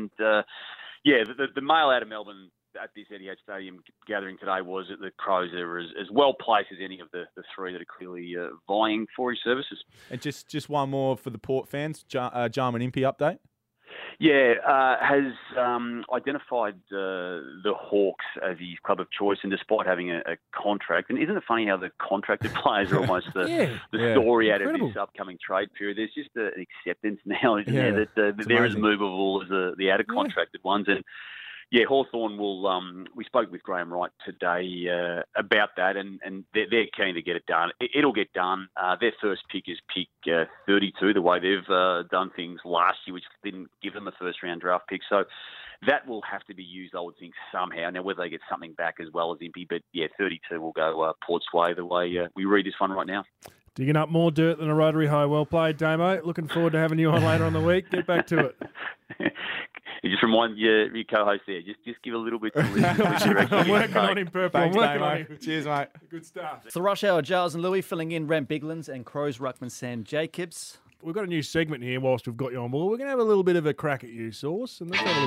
The mail out of Melbourne at this Etihad Stadium gathering today was that the Crows are as well placed as any of the three that are clearly vying for his services. And just one more for the Port fans, Jarman Impey update. Yeah, has identified the Hawks as his club of choice, and despite having a contract, and isn't it funny how the contracted players are almost the story out of this upcoming trade period? There's just an acceptance now, isn't there, that they're as movable as the out of contracted ones, and Hawthorn will. We spoke with Graham Wright today about that, and they're keen to get it done. It'll get done. Their first pick is pick 32, the way they've done things last year, which didn't give them a first-round draft pick. So that will have to be used, I would think, somehow. Now, whether they get something back as well as Impey, but 32 will go Port's way the way we read this one right now. Digging up more dirt than a rotary hoe. Well played, Damo. Looking forward to having you on later on the week. Get back to it. You just remind your co-host there. Just give a little bit. I'm working on him, Purple. I'm working on him. Cheers, mate. Good stuff. It's the Rush Hour, Giles and Louis filling in Rem Biglands and Crows ruckman Sam Jacobs. We've got a new segment here whilst we've got you on board. We're going to have a little bit of a crack at you, Sauce, and let's have a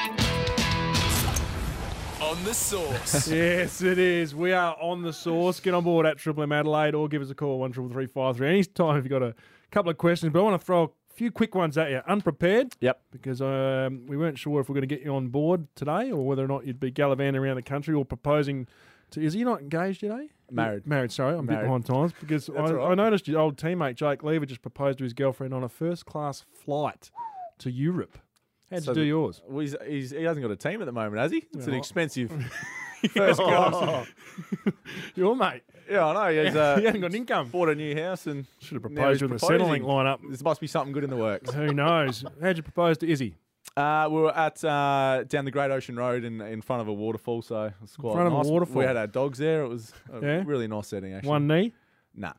listen. On the Sauce. Yes, it is. We are on the Sauce. Get on board at Triple M Adelaide or give us a call 133353. Any time if you've got a couple of questions, but I want to throw a few quick ones at you. Unprepared. Yep. Because we weren't sure if we're going to get you on board today or whether or not you'd be gallivanting around the country or proposing to... Is he not engaged yet, eh? Married, sorry. I'm a bit behind times because I noticed your old teammate Jake Lever just proposed to his girlfriend on a first-class flight to Europe. How'd you do yours? Well, he hasn't got a team at the moment, has he? It's an expensive first class. Your mate. Yeah, I know. He hasn't got an income. Bought a new house and should have proposed with the Centrelink lineup. There must be something good in the works. Who knows? How'd you propose to Izzy? We were at down the Great Ocean Road in front of a waterfall, so it was quite in front nice. of a waterfall. We had our dogs there. It was a really nice setting, actually. One knee? Nah.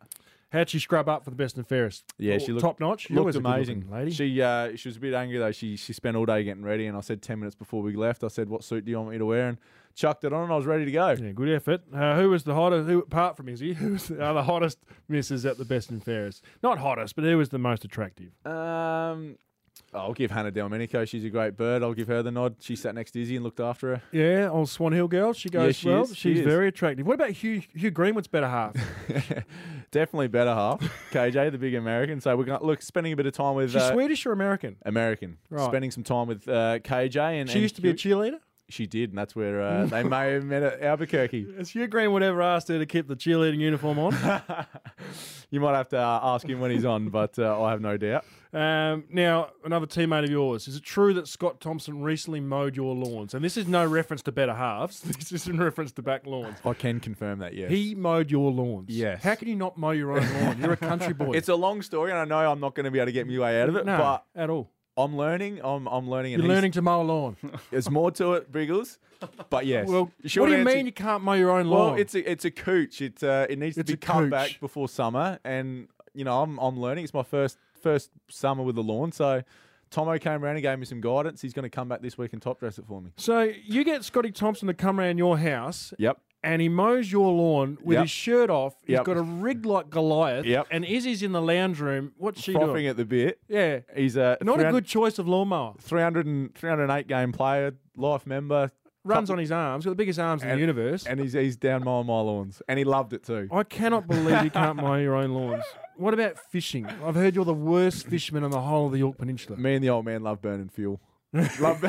How'd she scrub up for the best and fairest? Yeah, she looked top notch. Looked amazing, lady. She was a bit angry though. She spent all day getting ready, and I said 10 minutes before we left, I said, "What suit do you want me to wear?" And chucked it on, and I was ready to go. Yeah, good effort. Who was the hottest? Who, apart from Izzy, who was the hottest misses at the best and fairest? Not hottest, but who was the most attractive? I'll give Hannah Delmenico. She's a great bird. I'll give her the nod. She sat next to Izzy and looked after her. Yeah, old Swan Hill girl. She goes she well. is. She's She is. very attractive. What about Hugh Greenwood's better half? Definitely better half. KJ, the big American. So we're going spending a bit of time with She's Swedish or American? American. Right. Spending some time with KJ and She used to be a Hugh. cheerleader? She did, and that's where they may have met at Albuquerque. Has Hugh Greenwood ever asked her to keep the cheerleading uniform on? You might have to ask him when he's on, but I have no doubt. Now, another teammate of yours. Is it true that Scott Thompson recently mowed your lawns? And this is no reference to better halves. This is in reference to back lawns. I can confirm that, yes. He mowed your lawns. Yes. How can you not mow your own lawn? You're a country boy. It's a long story, and I know I'm not going to be able to get my way out of it, No, but at all. I'm learning. I'm learning. You're learning to mow a lawn. There's more to it, Briggles. But yes. Well, Short what do you answer- mean you can't mow your own Well, lawn? it's a cooch. It needs to It's be a cut cooch. back before summer, and I'm learning. It's my first summer with the lawn, so Tomo came around and gave me some guidance. He's going to come back this week and top dress it for me. So you get Scotty Thompson to come around your house. Yep. And he mows your lawn with Yep. his shirt off. He's Yep. got a rig like Goliath. Yep. And Izzy's in the lounge room. What's she Frothing doing? at the bit. Yeah. He's a Not a good choice of lawnmower. 308 game player, life member. Runs on his arms. Got the biggest arms in the universe. And he's down mowing my lawns. And he loved it too. I cannot believe you can't mow your own lawns. What about fishing? I've heard you're the worst fisherman on the whole of the York Peninsula. Me and the old man love burning fuel. It's not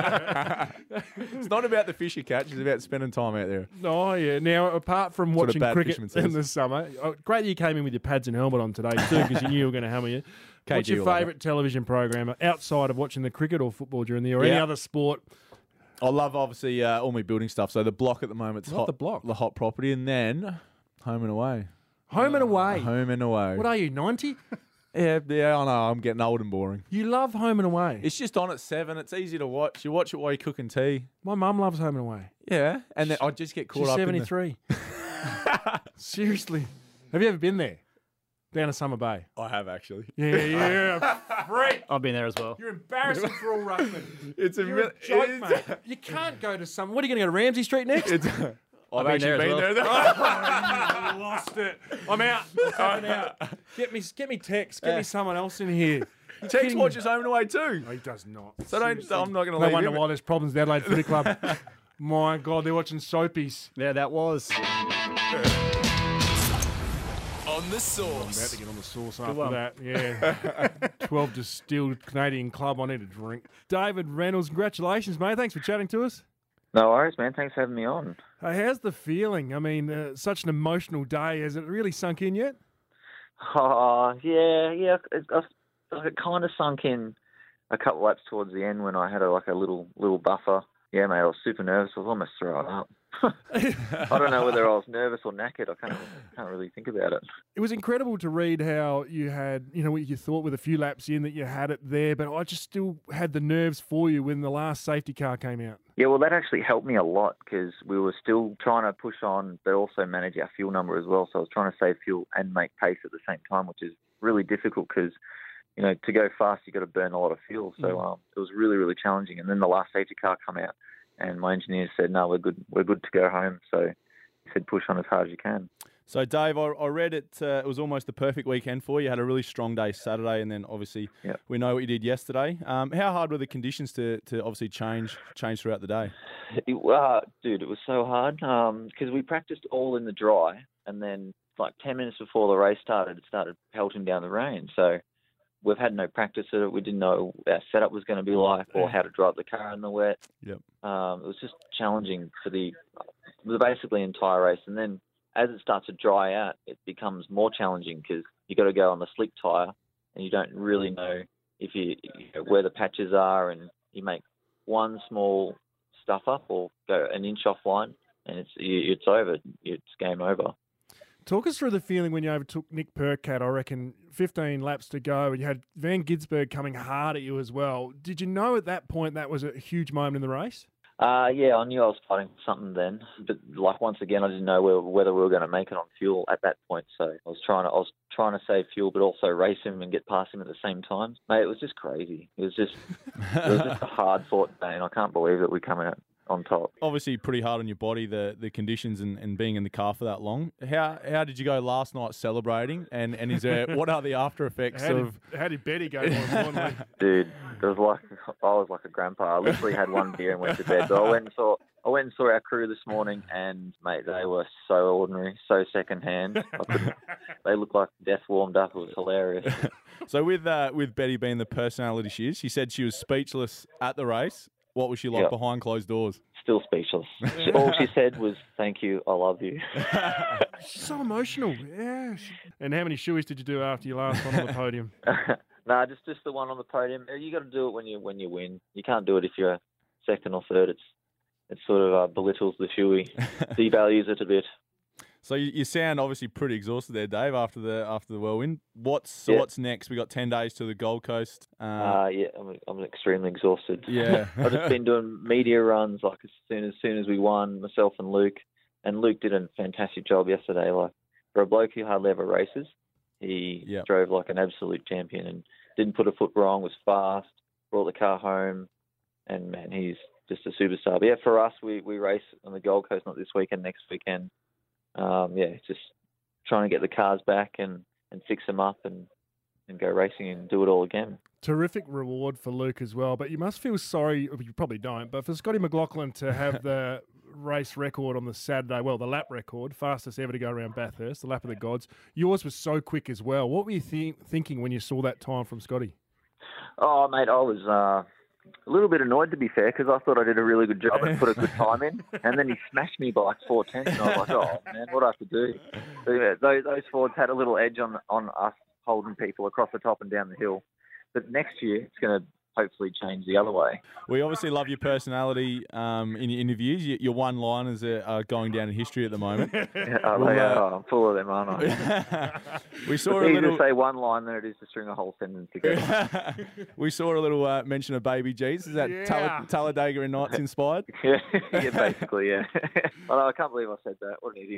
about the fish you catch, it's about spending time out there. Oh, yeah. Now, apart from That's what a watching bad cricket fisherman says. in the summer, great that you came in with your pads and helmet on today, too, because you knew you were going to hammer you. What's KG your will love favourite television program outside of watching the cricket or football during the year or any Yeah. other sport? I love, obviously, all my building stuff. So the block at the moment is Not hot. the block. The hot property. And then home and away. Home and away. Home and away. What are you, 90? Yeah, I know. I'm getting old and boring. You love Home and Away. It's just on at 7. It's easy to watch. You watch it while you're cooking tea. My mum loves Home and Away. Yeah. And then I just get caught She's up 73. Seriously. Have you ever been there? Down to Summer Bay. I have, actually. Yeah. Freak. I've been there as well. You're embarrassing for all ruckmen. It's a You're a joke, mate. You can't go to some. What are you going to go to Ramsey Street next? I've been actually there as been well. there. I lost it. I'm out. I'm out. Get me Tex. Get me someone else in here. Tex watches Home and Away too. No, he does not. So I'm not going to No leave wonder him. why there's problems at the Adelaide Footy Club. My God, they're watching soapies. Yeah, that was. On the I'm sauce. about to get on the sauce after one. that. Yeah. 12 distilled Canadian club. I need a drink. David Reynolds, congratulations, mate. Thanks for chatting to us. No worries, man. Thanks for having me on. How's the feeling? I mean, such an emotional day. Has it really sunk in yet? Oh, yeah. It kind of sunk in a couple laps towards the end when I had a little buffer. Yeah, mate, I was super nervous. I was almost throwing up. I don't know whether I was nervous or knackered. I can't really think about it. It was incredible to read how you had, what you thought with a few laps in that you had it there, but I just still had the nerves for you when the last safety car came out. Yeah, well, that actually helped me a lot because we were still trying to push on, but also manage our fuel number as well. So I was trying to save fuel and make pace at the same time, which is really difficult because, to go fast, you've got to burn a lot of fuel. So it was really, really challenging. And then the last safety car come out, and my engineer said, "No, we're good to go home." So he said, "Push on as hard as you can." So, Dave, I read it. It was almost the perfect weekend for you. You had a really strong day Saturday, and then obviously we know what you did yesterday. How hard were the conditions to obviously change throughout the day? Dude, it was so hard because we practiced all in the dry, and then 10 minutes before the race started, it started pelting down the rain. So we've had no practice at it. We didn't know what our setup was going to be like or how to drive the car in the wet. Yep. It was just challenging for the basically entire race, and then as it starts to dry out, it becomes more challenging because you got to go on the slick tyre, and you don't really know if where the patches are, and you make one small stuff up or go an inch offline, and it's over. It's game over. Talk us through the feeling when you overtook Nick Percat. I reckon 15 laps to go, and you had Van Ginsberg coming hard at you as well. Did you know at that point that was a huge moment in the race? Yeah, I knew I was fighting for something then, but like once again, I didn't know whether we were going to make it on fuel at that point. So I was trying to save fuel, but also race him and get past him at the same time. Mate, it was just crazy. It was just a hard fought day, and I can't believe that we come out on top. Obviously, pretty hard on your body, the conditions and being in the car for that long. How did you go last night celebrating? And is there what are the after effects how did Betty go more importantly? Dude, I was like a grandpa. I literally had one beer and went to bed. But I went and saw our crew this morning, and mate, they were so ordinary, so secondhand. They looked like death warmed up. It was hilarious. So with Betty being the personality she is, she said she was speechless at the race. What was she like behind closed doors? Still speechless. All she said was, "Thank you, I love you." She's so emotional. Yeah. And how many shoeies did you do after your last one on the podium? Nah, just the one on the podium. You got to do it when you win. You can't do it if you're second or third. It sort of belittles the shoey, devalues it a bit. So you sound obviously pretty exhausted there, Dave, after the whirlwind. What's next? We got 10 days to the Gold Coast. Yeah, I'm extremely exhausted. Yeah, I've just been doing media runs like as soon as we won, myself and Luke. And Luke did a fantastic job yesterday. Like for a bloke who hardly ever races, he drove like an absolute champion and didn't put a foot wrong. Was fast, brought the car home, and man, he's just a superstar. But yeah, for us, we race on the Gold Coast, not this weekend, next weekend. Just trying to get the cars back and fix them up and go racing and do it all again. Terrific reward for Luke as well, but you must feel sorry, you probably don't, but for Scotty McLaughlin to have the race record on the Saturday, well, the lap record, fastest ever to go around Bathurst, the lap of the gods. Yours was so quick as well. What were you thinking when you saw that time from Scotty? Oh, mate, I was a little bit annoyed, to be fair, because I thought I did a really good job and put a good time in. And then he smashed me by like 4 tenths, and I was like, oh, man, what do I have to do? So, yeah, those Fords had a little edge on us holding people across the top and down the hill. But next year, it's going to hopefully change the other way. We obviously love your personality in your interviews. Your one-liners are going down in history at the moment. I'm full of them, aren't I? We saw it's easier to say one line than it is to string a whole sentence together. We saw a little mention of Baby G's. Is that Talladega and Nights inspired? Yeah, basically, yeah. I can't believe I said that. What an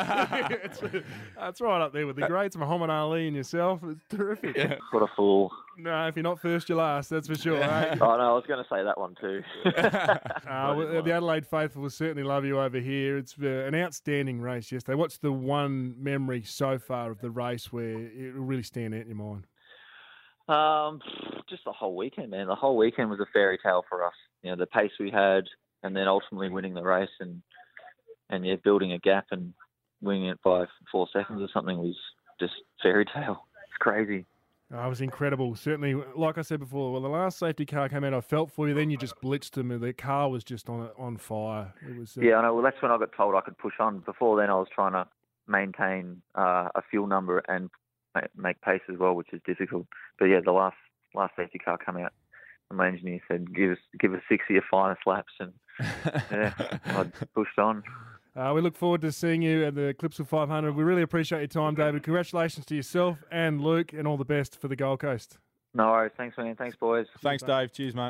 idiot. That's right up there with the greats, Muhammad Ali and yourself. It's terrific. Yeah. What a fool. No, if you're not first, you're last. That's for sure. Eh? Oh, no, I was going to say that one too. The Adelaide faithful will certainly love you over here. It's an outstanding race yesterday. What's the one memory so far of the race where it will really stand out in your mind? Just the whole weekend, man. The whole weekend was a fairy tale for us. You know, the pace we had, and then ultimately winning the race, and building a gap and winning it by 4 seconds or something was just fairy tale. It's crazy. Oh, it was incredible. Certainly, like I said before, when the last safety car came out, I felt for you. Then you just blitzed them, and the car was just on fire. It was. Yeah, I know. Well, that's when I got told I could push on. Before then, I was trying to maintain a fuel number and make pace as well, which is difficult. But yeah, the last safety car came out, and my engineer said, "Give us 60 your finest laps," and yeah, I pushed on. We look forward to seeing you at the Clipsal 500. We really appreciate your time, David. Congratulations to yourself and Luke, and all the best for the Gold Coast. No worries. Thanks, man. Thanks, boys. Thanks, Dave. Cheers, mate.